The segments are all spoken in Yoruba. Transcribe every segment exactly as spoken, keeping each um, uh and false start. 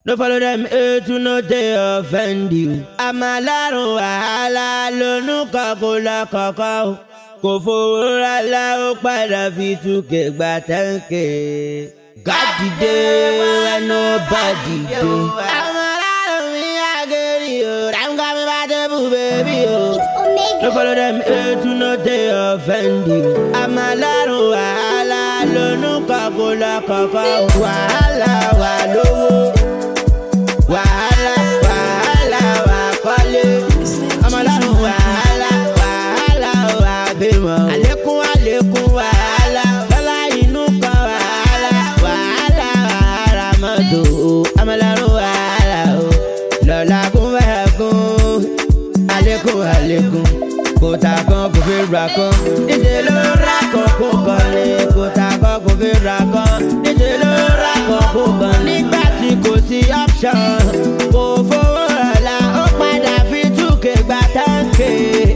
No follow them hate to no they offend you. Amalaro wahala lonu kakola kakao. Kò fowó ra la ó padà fi túkè gba tẹ́ǹkè. God dìde when nobody dey. Amalaro mi ageri o, dem got me by the boo baby o. No follow them hate to no they offend you. Amalaro wahala lonu kakola kakao. Wahala wa lówó. Wahala, wahala, wakole. Amalaro wahala, wahala, wabimo. Alekun, alekun, wahala. Lọ́la inú kan wahala, wahala, wahala mọ́tò. Amalaro wahala o. Lọ́la kun fẹ́kun. Alekun, alekun. Kòtà kan kò fi ra kan. Níṣẹ́ ló ra kan kó kan ní. Kòtà kan kò fi ra kan. Níṣẹ́ ló ra kan kó kan. Nígbà tí kò sí option. Kò fowó ọ̀la ó padà fi túkè gba táǹkè.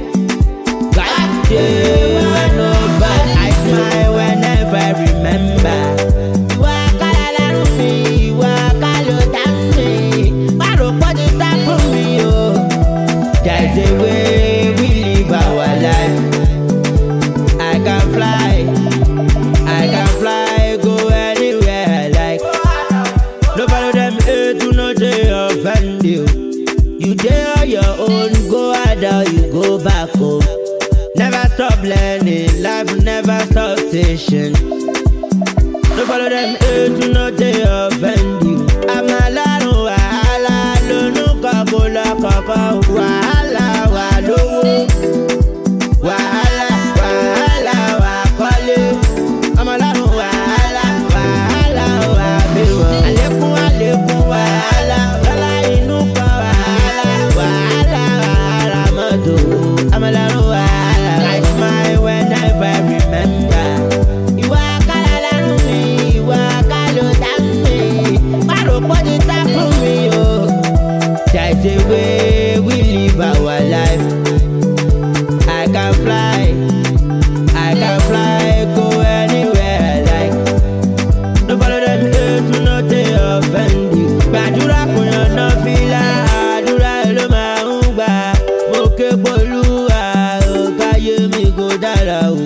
Gàdé when nobody I smile whenever I remember. Ìwà kálá lẹ́rù mi, ìwà kálọ̀ tá mi. Bárò pọ́jú tá fún mi o. There's a way we live our life. I can fly, I can fly, go anywhere I like. No follow them hate to no they offend you. You dey on your own, go harder, you go back home. Never stop learning, life never stop teaching. No follow them hate to no they offend you. Amalaro wahala lonu kakola kakao. Wahala wa lówó. Wahala, wahala, wakole. Amalaro wahala, wahala, wabimo. Alekun, alekun, wahala. Lọ́la inú kan wahala, wahala, wahala mọ́tò. Amalaro wahala. I smile whenever I remember. Ìwà kálá lẹ́rù mi, ìwà kálọ̀ tá mi. Bárò pọ́jú tá fún mi o. There's a way we live our life. I can fly, I can fly, go anywhere I like. No follow them hate to no they offend you. Gbàdúrà kò yànnà fìlà, àdúrà ló máa ń gbà. Mo ké polúwa, ò káyé mi kò dára o.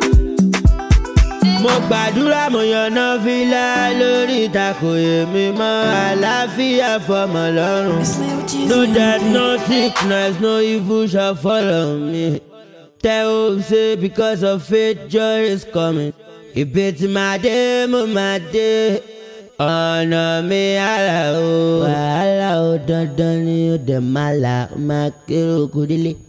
Mo gbàdúrà mo yànnà fìlà lórí ìtàkùn èmi mọ́ àlàáfíà fọmọ lọ́rùn. No death, no sickness, no evil shall follow me. Tell hope say because of faith joy is coming. Ibi tí màá dé mo máa dé. Ọ̀nà mi àlà o. Wàhálà o dandan ni ó dẹ̀ máa là ó máa kéré okùn délé.